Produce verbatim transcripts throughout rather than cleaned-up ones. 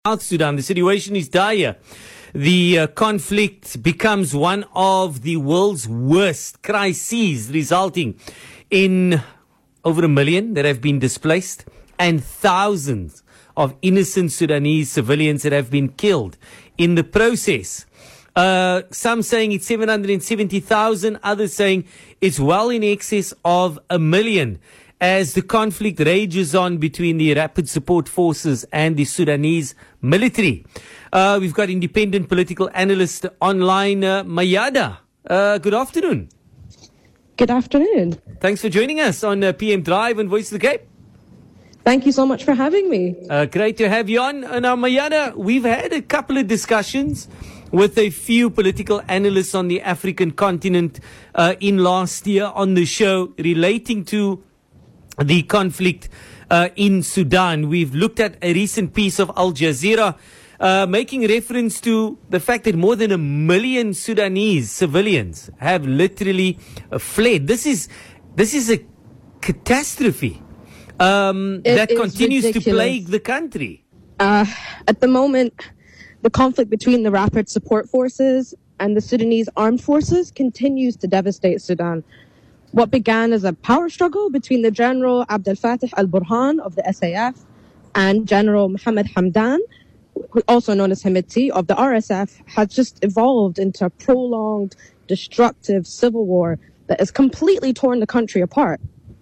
South Sudan. The situation is dire. The uh, conflict becomes one of the world's worst crises, resulting in over a million that have been displaced and thousands of innocent Sudanese civilians that have been killed in the process. Uh, some saying it's seven hundred seventy thousand, others saying it's well in excess of a million. As the conflict rages on between the Rapid Support Forces and the Sudanese military. Uh, we've got independent political analyst online, uh, Mayada. Uh, good afternoon. Good afternoon. Thanks for joining us on uh, P M Drive and Voice of the Cape. Thank you so much for having me. Uh, great to have you on. Uh, now, Mayada, we've had a couple of discussions with a few political analysts on the African continent uh, in last year on the show relating to the conflict uh, in Sudan. We've looked at a recent piece of Al Jazeera uh, making reference to the fact that more than a million Sudanese civilians have literally uh, fled. This is this is a catastrophe um, that continues ridiculous. to plague the country. Uh, at the moment, the conflict between the Rapid Support Forces and the Sudanese armed forces continues to devastate Sudan. What began as a power struggle between the General Abdel Fattah al-Burhan of the S A F and General Mohammed Hamdan, also known as Hemedti, of the R S F, has just evolved into a prolonged, destructive civil war that has completely torn the country apart.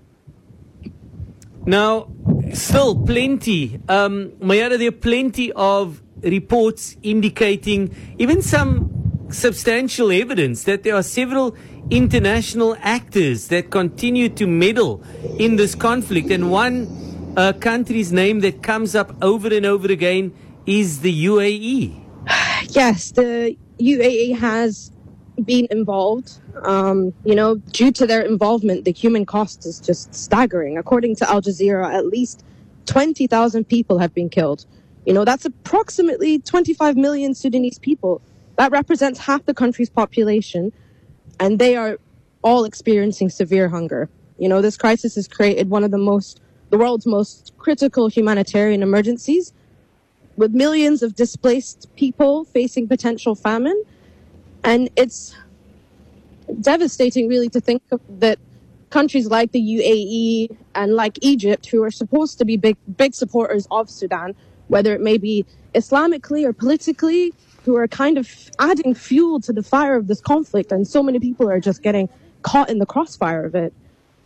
Now, still plenty, um, Mayada, there are plenty of reports indicating even some substantial evidence that there are several international actors that continue to meddle in this conflict. And one uh, country's name that comes up over and over again is the U A E. Yes, the U A E has been involved. Um, you know, due to their involvement, the human cost is just staggering. According to Al Jazeera, at least twenty thousand people have been killed. You know, that's approximately twenty-five million Sudanese people. That represents half the country's population, and they are all experiencing severe hunger. You know, this crisis has created one of the most, the world's most critical humanitarian emergencies, with millions of displaced people facing potential famine. And it's devastating, really, to think of that countries like the U A E and like Egypt, who are supposed to be big, big supporters of Sudan, whether it may be Islamically or politically, who are kind of adding fuel to the fire of this conflict, and so many people are just getting caught in the crossfire of it.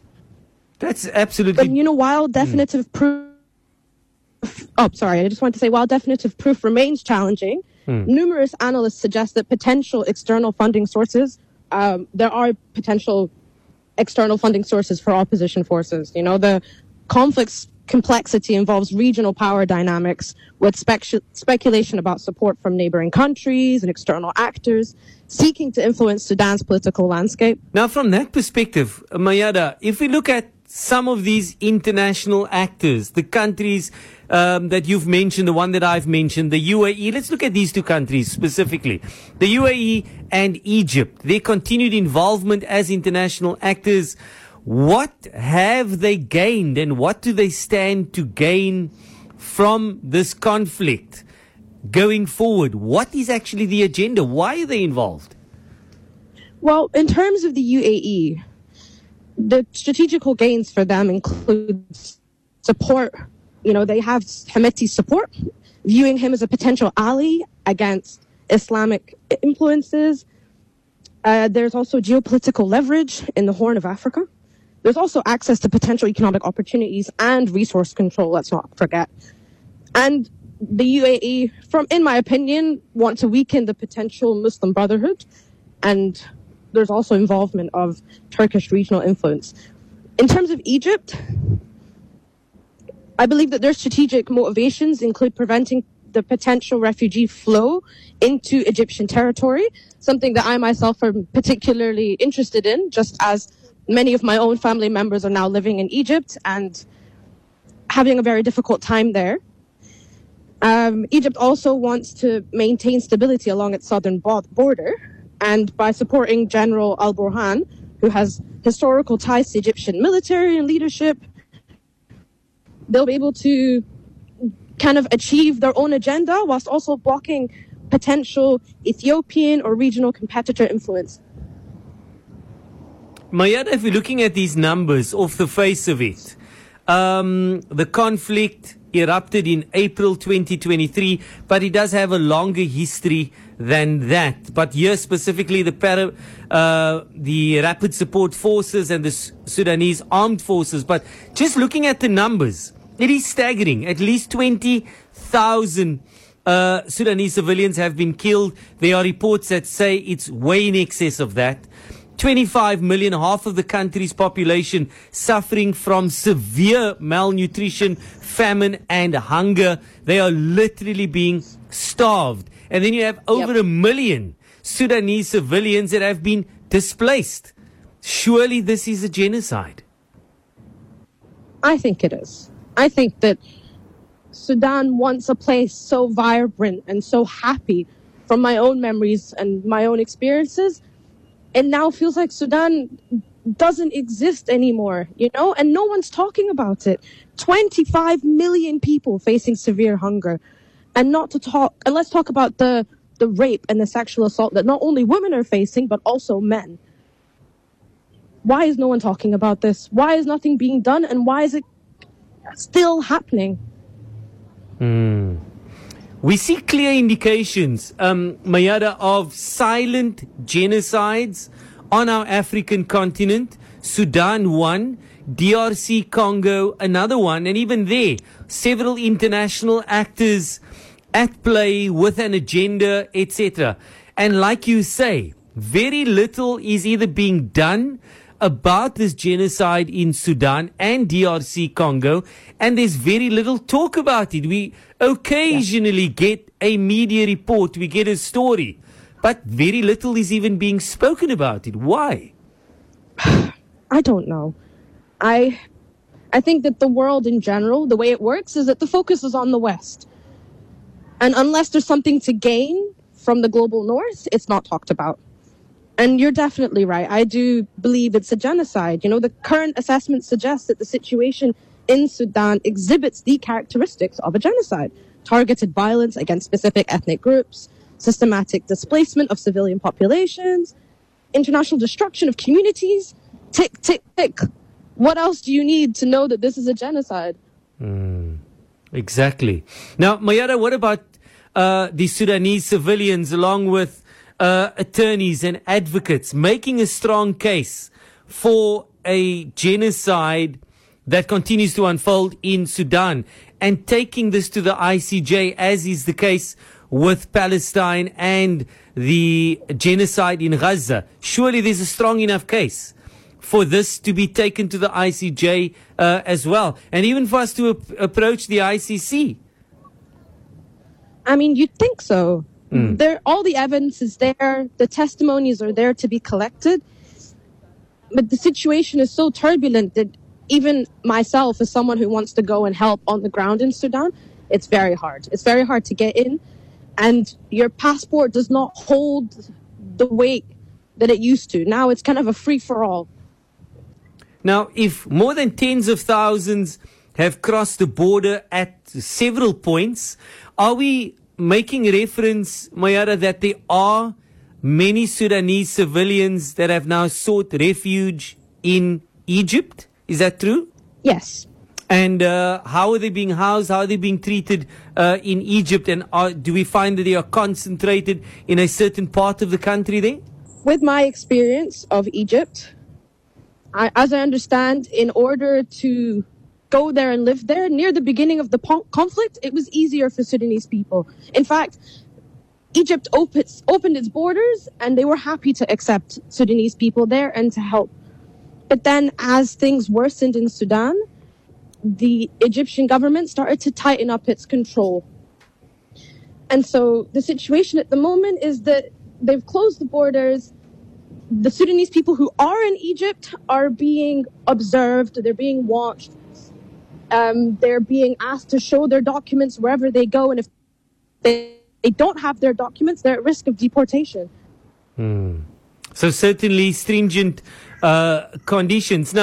That's absolutely... But, you know, while definitive mm. proof... Oh, sorry, I just want to say, while definitive proof remains challenging, mm. numerous analysts suggest that potential external funding sources, um, there are potential external funding sources for opposition forces. You know, the conflict's complexity involves regional power dynamics with spec- speculation about support from neighboring countries and external actors seeking to influence Sudan's political landscape. Now, from that perspective, Mayada, if we look at some of these international actors, the countries um, that you've mentioned, the one that I've mentioned, the U A E, let's look at these two countries specifically. The U A E and Egypt, their continued involvement as international actors. What have they gained and what do they stand to gain from this conflict going forward? What is actually the agenda? Why are they involved? Well, in terms of the U A E, the strategical gains for them include support. You know, they have Hemedti's support, viewing him as a potential ally against Islamic influences. Uh, there's also geopolitical leverage in the Horn of Africa. There's also access to potential economic opportunities and resource control, let's not forget. And the U A E, from in my opinion, want to weaken the potential Muslim Brotherhood. And there's also involvement of Turkish regional influence. In terms of Egypt, I believe that their strategic motivations include preventing the potential refugee flow into Egyptian territory, something that I myself am particularly interested in, just as many of my own family members are now living in Egypt and having a very difficult time there. Um, Egypt also wants to maintain stability along its southern border, and by supporting General al-Burhan, who has historical ties to Egyptian military and leadership, they'll be able to kind of achieve their own agenda whilst also blocking potential Ethiopian or regional competitor influence. Mayada, if we're looking at these numbers off the face of it, um, the conflict erupted in April twenty twenty-three, but it does have a longer history than that. But here specifically, the para, uh, the Rapid Support Forces and the Sudanese Armed Forces. But just looking at the numbers, it is staggering. At least twenty thousand uh, Sudanese civilians have been killed. There are reports that say it's way in excess of that. twenty-five million, half of the country's population suffering from severe malnutrition, famine and hunger. They are literally being starved. And then you have over yep. a million Sudanese civilians that have been displaced. Surely this is a genocide. I think it is. I think that Sudan, once a place so vibrant and so happy, from my own memories and my own experiences, it now feels like Sudan doesn't exist anymore, you know, and no one's talking about it. twenty-five million people facing severe hunger. And not to talk, and let's talk about the, the rape and the sexual assault that not only women are facing, but also men. Why is no one talking about this? Why is nothing being done? And why is it still happening? Mm. We see clear indications, um, Mayada, of silent genocides on our African continent. Sudan one, D R C Congo another one, and even there, several international actors at play with an agenda, et cetera. And like you say, very little is either being done about this genocide in Sudan and D R C Congo, and there's very little talk about it. We occasionally yeah. get a media report, we get a story, but very little is even being spoken about it. Why? I don't know. I I think that the world in general, the way it works is that the focus is on the West. And unless there's something to gain from the global North, it's not talked about. And you're definitely right. I do believe it's a genocide. You know, the current assessment suggests that the situation in Sudan exhibits the characteristics of a genocide. Targeted violence against specific ethnic groups, systematic displacement of civilian populations, international destruction of communities. Tick, tick, tick. What else do you need to know that this is a genocide? Mm, exactly. Now, Mayada, what about uh, the Sudanese civilians along with uh, attorneys and advocates making a strong case for a genocide that continues to unfold in Sudan and taking this to the I C J, as is the case with Palestine and the genocide in Gaza? Surely there's a strong enough case for this to be taken to the I C J uh, as well, and even for us to ap- approach the I C C. I mean, you'd think so. Mm. There, all the evidence is there. The testimonies are there to be collected. But the situation is so turbulent that even myself, as someone who wants to go and help on the ground in Sudan, it's very hard. It's very hard to get in. And your passport does not hold the weight that it used to. Now it's kind of a free-for-all. Now, if more than tens of thousands have crossed the border at several points, are we making reference, Mayada, that there are many Sudanese civilians that have now sought refuge in Egypt? Is that true? Yes. And uh, how are they being housed? How are they being treated uh, in Egypt? And are, do we find that they are concentrated in a certain part of the country there? With my experience of Egypt, I, as I understand, in order to go there and live there, near the beginning of the po- conflict, it was easier for Sudanese people. In fact, Egypt opens, opened its borders and they were happy to accept Sudanese people there and to help. But then as things worsened in Sudan, the Egyptian government started to tighten up its control. And so the situation at the moment is that they've closed the borders. The Sudanese people who are in Egypt are being observed, they're being watched. Um, they're being asked to show their documents wherever they go. And if they, they don't have their documents, they're at risk of deportation. Hmm. So certainly stringent uh, conditions. Now,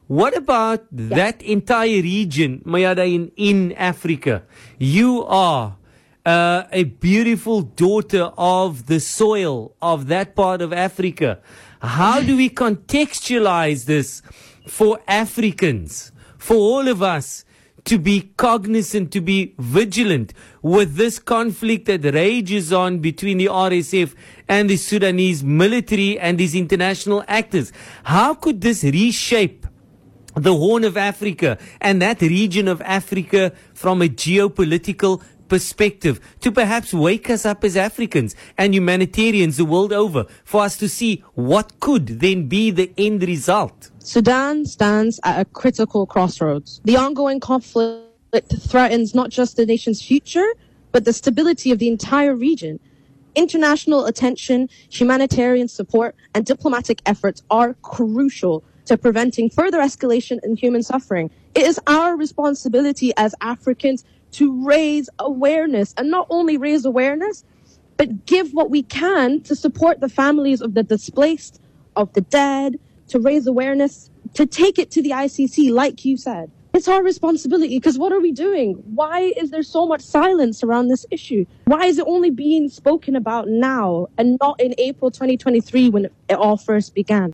What about Yeah. that entire region, Mayada, in, in Africa? You are uh, a beautiful daughter of the soil of that part of Africa. How do we contextualize this for Africans, for all of us, to be cognizant, to be vigilant with this conflict that rages on between the R S F and the Sudanese military and these international actors? How could this reshape the Horn of Africa and that region of Africa from a geopolitical perspective, to perhaps wake us up as Africans and humanitarians the world over, for us to see what could then be the end result? Sudan stands at a critical crossroads. The ongoing conflict threatens not just the nation's future, but the stability of the entire region. International attention, humanitarian support, and diplomatic efforts are crucial to preventing further escalation and human suffering. It is our responsibility as Africans to raise awareness, and not only raise awareness, but give what we can to support the families of the displaced, of the dead, to raise awareness, to take it to the I C C, like you said. It's our responsibility, because what are we doing? Why is there so much silence around this issue? Why is it only being spoken about now and not in April twenty twenty-three when it all first began?